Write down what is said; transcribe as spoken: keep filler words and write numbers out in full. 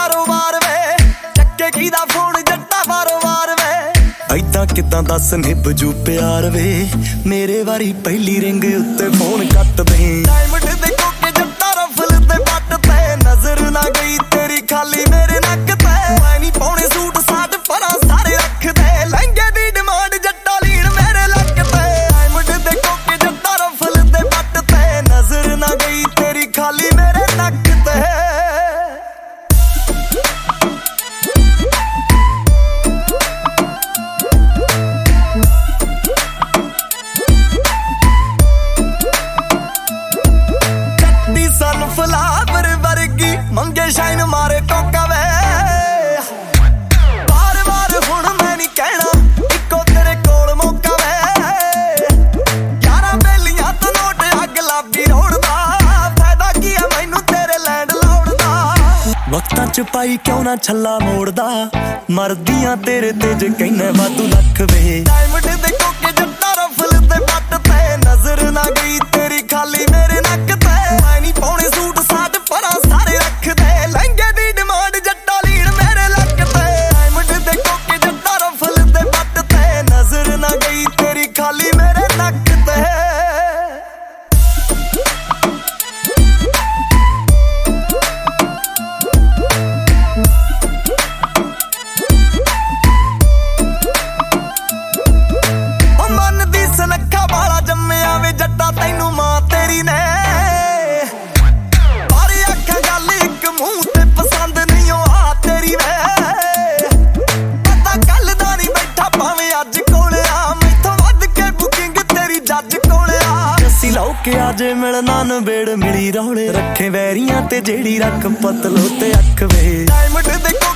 ਕਾਰੋਬਾਰ ਵੇ ਚੱਕੇ ਕੀ ਦਾ ਫੋਨ ਜੱਟਾ ਬਾਰੋਬਾਰ ਵੇ ਐਦਾਂ ਕਿਦਾਂ ਦੱਸ ਨਿਭ ਜੂ ਪਿਆਰ ਵੇ ਮੇਰੇ ਵਾਰੀ ਪਹਿਲੀ ਰਿੰਗ ਉੱਤੇ ਫੋਨ ਕੱਟ ਦੇ ਡਾਇਮੰਡ ਦੇ ਕੋਕੇ ਜੱਟਾ ਰਫਲ ਤੇ ਪੱਟ ਤੇ ਨਜ਼ਰ ਨਾ ਗਈ ਤੇਰੀ ਖਾਲੀ ਮੇਰੇ ਨੱਕ ਤੇ ਮੈਂ ਨਹੀਂ ਪਾਉਣੇ ਸੂਟ ਸਾਟ ਪਰਾਂ ਸਾਰੇ ਰੱਖਦੇ ਲਹਿੰਗੇ ਦੀ ਡਿਮਾਂਡ ਜੱਟਾ ਲੀੜ ਮੇਰੇ ਲੱਕ ਤੇ ਡਾਇਮੰਡ ਦੇ ਕੋਕੇ ਜੱਟਾ ਰਫਲ ਤੇ ਪੱਟ ਤੇ ਨਜ਼ਰ ਨਾ ਗਈ ਤੇਰੀ ਖਾਲੀ ਮੇਰੇ ਨੱਕ ਤੇ ਫਲਾਵਰ ਵਰਗੀ ਮੰਗੇ ਸ਼ਾਈਨ ਮਾਰੇ ਟੋਕਾ ਵੇ ਵਾਰ ਵਾਰ ਹੁਣ ਮੈਂ ਨਹੀਂ ਕਹਿਣਾ ਇੱਕੋ ਤੇਰੇ ਕੋਲ ਮੌਕਾ ਵੇ ਯਾਰਾਂ ਬੇਲੀਆਂ ਤੋਂ ਨੋਟ ਅੱਗ ਲਾਬੀ ਰੋੜਦਾ ਫਾਇਦਾ ਕੀ ਆ ਮੈਨੂੰ ਤੇਰੇ ਲੈਂਡ ਲਾਉਣ ਦਾ ਵਕਤਾਂ ਚ ਪਾਈ ਕਿਉਂ ਨਾ ਛੱਲਾ ਮੋੜਦਾ ਮਰਦੀਆਂ ਤੇਰੇ ਤੇ ਜੇ ਕਹਿਨੇ ਵਾਧੂ ਲੱਖ ਵੇ ਡਾਇਮੰਡ ਦੇ ਕੋਕੇ ਜੱਟਾ ਰਫਲ ਤੇ ਪੱਟ ਤੇ ਨਜ਼ਰ ਨਾ ਗਈ ਤੇਰੀ ਖਾਲੀ ਮੇਰੇ ਨੱਕ ਤੇ ਮੈਂ ਨਹੀਂ ਪਾਉਣੇ ਸੂਟ ਸਾਟ ਪਰਾਂ ਸਾਰੇ ਰੱਖਦੇ ਲਹਿੰਗੇ ਦੀ ਡਿਮਾਂਡ ਜੱਟਾ ਲੀੜ ਮੇਰੇ ਲੱਕ ਤੇ ਡਾਇਮੰਡ ਦੇ ਕੋਕੇ ਜੱਟਾ ਰਫਲ ਤੇ ਪੱਟ ਤੇ ਨਜ਼ਰ ਨਾ ਗਈ ਤੇਰੀ ਖਾਲੀ ਮੇਰੇ ਨੱਕ ਤੇ ਉਹ ਮਨ ਦੀ ਸਨੱਖਾ ਵਾਲਾ ਜੰਮਿਆ ਵੇ ਜੱਟਾ ਤੈਨੂੰ ਮਾਂ ਤੇਰੀ ਨੇ ਮੂੰਹ ਤੇ ਪਸੰਦ ਨਹੀਂ ਉਹ ਆ ਤੇਰੀ ਵੇ ਪਤਾ ਕੱਲ ਦਾ ਨਹੀਂ ਬੈਠਾ ਭਾਵੇਂ ਅੱਜ ਕੋਲ ਆ ਮੈਥੋਂ ਵੱਧ ਕੇ ਬੁਕਿੰਗ ਤੇਰੀ ਜੱਜ ਕੋਲ ਆ ਅਸੀਂ ਲਓ ਕੇ ਆਜੇ ਮਿਲਣਾ ਨਵੇੜ ਮਿਲੀ ਰੌਲੇ ਰੱਖੇ ਵੈਰੀਆਂ ਤੇ ਜਿਹੜੀ ਰੱਖ ਪਤਲੋ ਤੇ ਅੱਖ ਵੇ ਡਾਇਮੰਡ ਦੇ